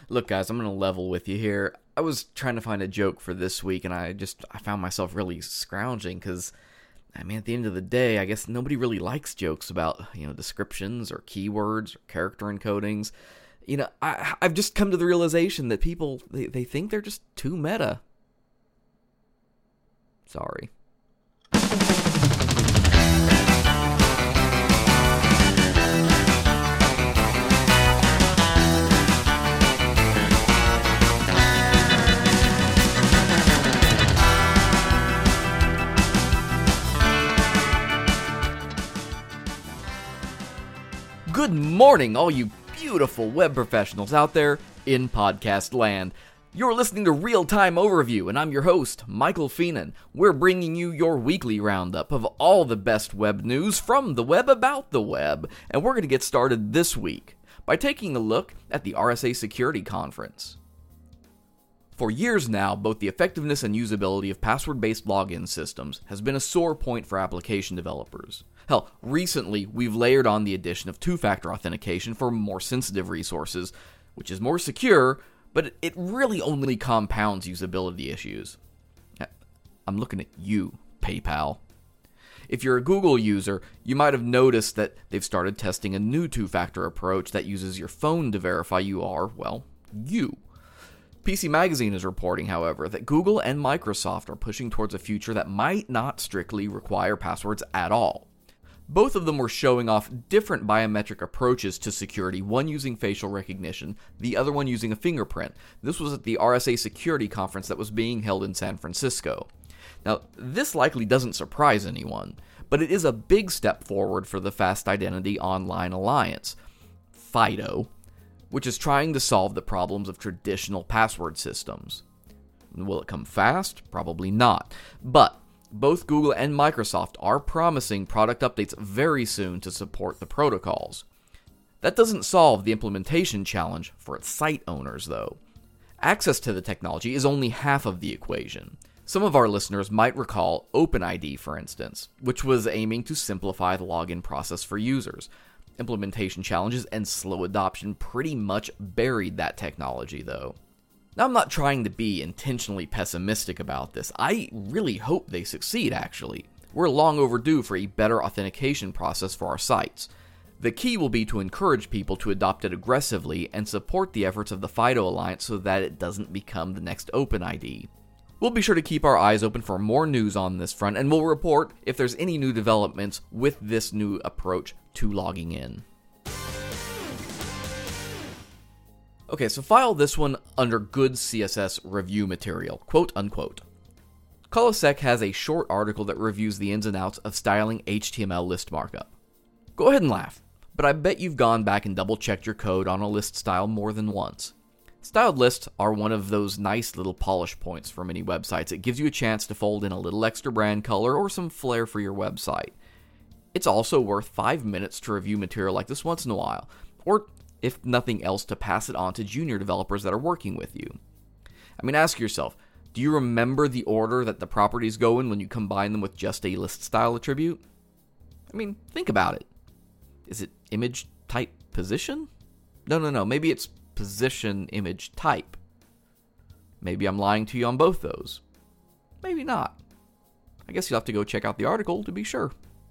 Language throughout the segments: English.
Look, guys, I'm going to level with you here. I was trying to find a joke for this week, and I found myself really scrounging because, at the end of the day, I guess nobody really likes jokes about, descriptions or keywords or character encodings. I've just come to the realization that people, they think they're just too meta. Sorry. Good morning, all you beautiful web professionals out there in podcast land. You're listening to Real Time Overview, and I'm your host, Michael Feenan. We're bringing you your weekly roundup of all the best web news from the web about the web, and we're going to get started this week by taking a look at the RSA Security Conference. For years now, both the effectiveness and usability of password-based login systems has been a sore point for application developers. Hell, recently, we've layered on the addition of two-factor authentication for more sensitive resources, which is more secure, but it really only compounds usability issues. I'm looking at you, PayPal. If you're a Google user, you might have noticed that they've started testing a new two-factor approach that uses your phone to verify you are, you. PC Magazine is reporting, however, that Google and Microsoft are pushing towards a future that might not strictly require passwords at all. Both of them were showing off different biometric approaches to security, one using facial recognition, the other one using a fingerprint. This was at the RSA Security Conference that was being held in San Francisco. Now, this likely doesn't surprise anyone, but it is a big step forward for the Fast Identity Online Alliance, FIDO, which is trying to solve the problems of traditional password systems. Will it come fast? Probably not. But both Google and Microsoft are promising product updates very soon to support the protocols. That doesn't solve the implementation challenge for its site owners, though. Access to the technology is only half of the equation. Some of our listeners might recall OpenID, for instance, which was aiming to simplify the login process for users. Implementation challenges and slow adoption pretty much buried that technology, though. Now, I'm not trying to be intentionally pessimistic about this. I really hope they succeed, actually. We're long overdue for a better authentication process for our sites. The key will be to encourage people to adopt it aggressively and support the efforts of the FIDO Alliance so that it doesn't become the next OpenID. We'll be sure to keep our eyes open for more news on this front, and we'll report if there's any new developments with this new approach to logging in. Okay, so file this one under good CSS review material, quote unquote. Colasec has a short article that reviews the ins and outs of styling HTML list markup. Go ahead and laugh, but I bet you've gone back and double-checked your code on a list style more than once. Styled lists are one of those nice little polish points for many websites. It gives you a chance to fold in a little extra brand color or some flair for your website. It's also worth 5 minutes to review material like this once in a while, or if nothing else, to pass it on to junior developers that are working with you. Ask yourself, do you remember the order that the properties go in when you combine them with just a list style attribute? Think about it. Is it image type position? No, maybe it's position image type. Maybe I'm lying to you on both those. Maybe not. I guess you'll have to go check out the article to be sure.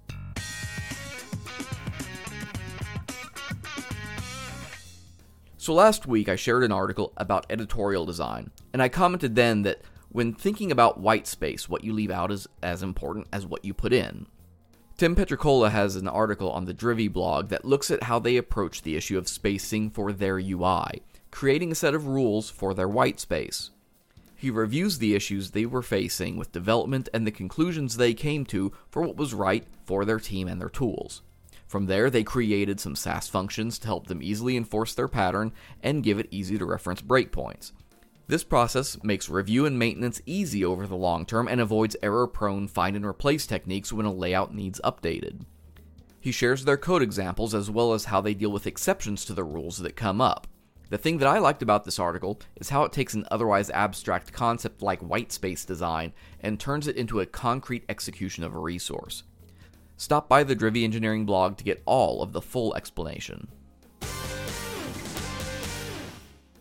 So last week I shared an article about editorial design, and I commented then that when thinking about white space, what you leave out is as important as what you put in. Tim Petricola has an article on the Drivy blog that looks at how they approach the issue of spacing for their UI, creating a set of rules for their white space. He reviews the issues they were facing with development and the conclusions they came to for what was right for their team and their tools. From there, they created some Sass functions to help them easily enforce their pattern and give it easy-to-reference breakpoints. This process makes review and maintenance easy over the long term and avoids error-prone find-and-replace techniques when a layout needs updated. He shares their code examples as well as how they deal with exceptions to the rules that come up. The thing that I liked about this article is how it takes an otherwise abstract concept like whitespace design and turns it into a concrete execution of a resource. Stop by the Drivy Engineering blog to get all of the full explanation.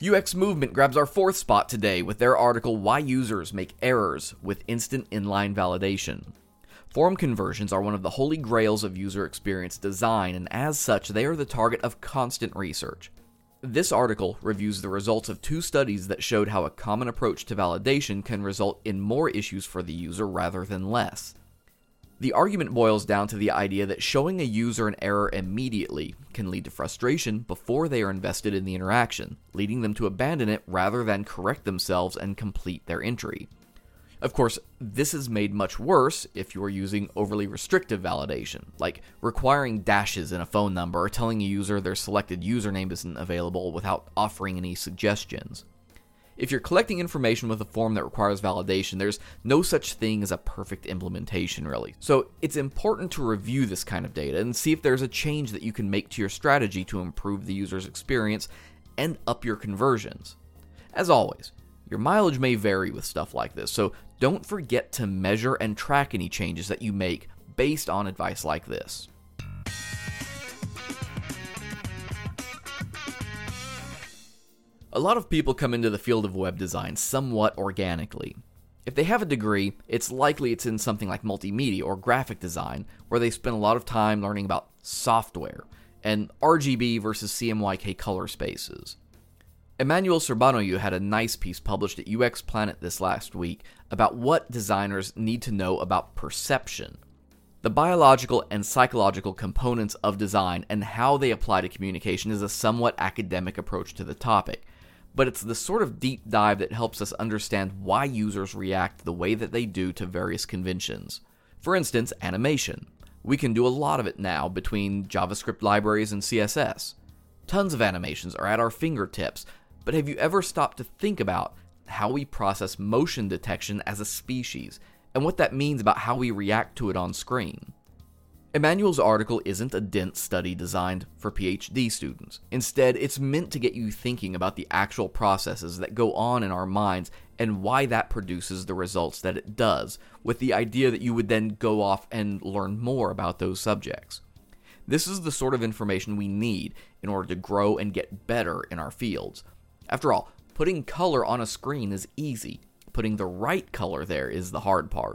UX Movement grabs our 4th spot today with their article, Why Users Make Errors with Instant Inline Validation. Form conversions are one of the holy grails of user experience design, and as such, they are the target of constant research. This article reviews the results of 2 studies that showed how a common approach to validation can result in more issues for the user rather than less. The argument boils down to the idea that showing a user an error immediately can lead to frustration before they are invested in the interaction, leading them to abandon it rather than correct themselves and complete their entry. Of course, this is made much worse if you are using overly restrictive validation, like requiring dashes in a phone number or telling a user their selected username isn't available without offering any suggestions. If you're collecting information with a form that requires validation, there's no such thing as a perfect implementation, really. So it's important to review this kind of data and see if there's a change that you can make to your strategy to improve the user's experience and up your conversions. As always, your mileage may vary with stuff like this, so don't forget to measure and track any changes that you make based on advice like this. A lot of people come into the field of web design somewhat organically. If they have a degree, it's likely it's in something like multimedia or graphic design, where they spend a lot of time learning about software and RGB versus CMYK color spaces. Emmanuel Cerbanoyu had a nice piece published at UX Planet this last week about what designers need to know about perception, the biological and psychological components of design, and how they apply to communication is a somewhat academic approach to the topic. But it's the sort of deep dive that helps us understand why users react the way that they do to various conventions. For instance, animation. We can do a lot of it now between JavaScript libraries and CSS. Tons of animations are at our fingertips, but have you ever stopped to think about how we process motion detection as a species, and what that means about how we react to it on screen? Emmanuel's article isn't a dense study designed for PhD students. Instead, it's meant to get you thinking about the actual processes that go on in our minds and why that produces the results that it does, with the idea that you would then go off and learn more about those subjects. This is the sort of information we need in order to grow and get better in our fields. After all, putting color on a screen is easy. Putting the right color there is the hard part.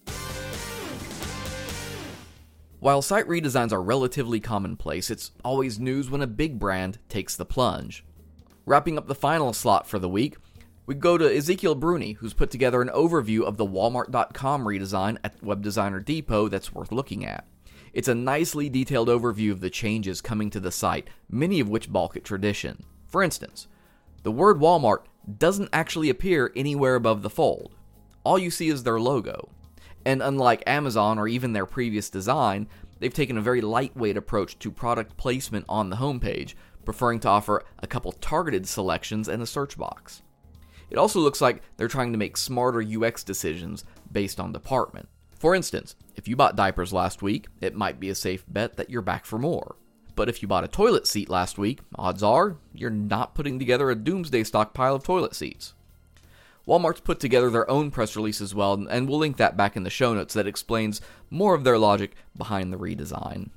While site redesigns are relatively commonplace, it's always news when a big brand takes the plunge. Wrapping up the final slot for the week, we go to Ezekiel Bruni, who's put together an overview of the Walmart.com redesign at Web Designer Depot that's worth looking at. It's a nicely detailed overview of the changes coming to the site, many of which balk at tradition. For instance, the word Walmart doesn't actually appear anywhere above the fold. All you see is their logo. And unlike Amazon or even their previous design, they've taken a very lightweight approach to product placement on the homepage, preferring to offer a couple targeted selections and a search box. It also looks like they're trying to make smarter UX decisions based on department. For instance, if you bought diapers last week, it might be a safe bet that you're back for more. But if you bought a toilet seat last week, odds are you're not putting together a doomsday stockpile of toilet seats. Walmart's put together their own press release as well, and we'll link that back in the show notes that explains more of their logic behind the redesign.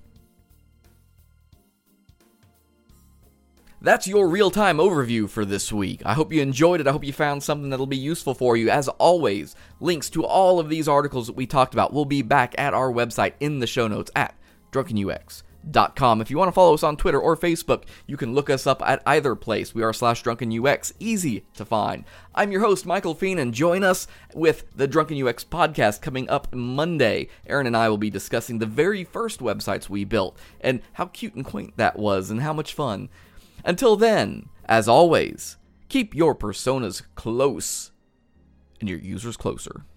That's your real-time overview for this week. I hope you enjoyed it. I hope you found something that'll be useful for you. As always, links to all of these articles that we talked about will be back at our website in the show notes at drunkenux.com. If you want to follow us on Twitter or Facebook, you can look us up at either place. We are /DrunkenUX, easy to find. I'm your host, Michael Feen, and join us with the Drunken UX podcast coming up Monday. Aaron and I will be discussing the very first websites we built, and how cute and quaint that was, and how much fun. Until then, as always, keep your personas close and your users closer.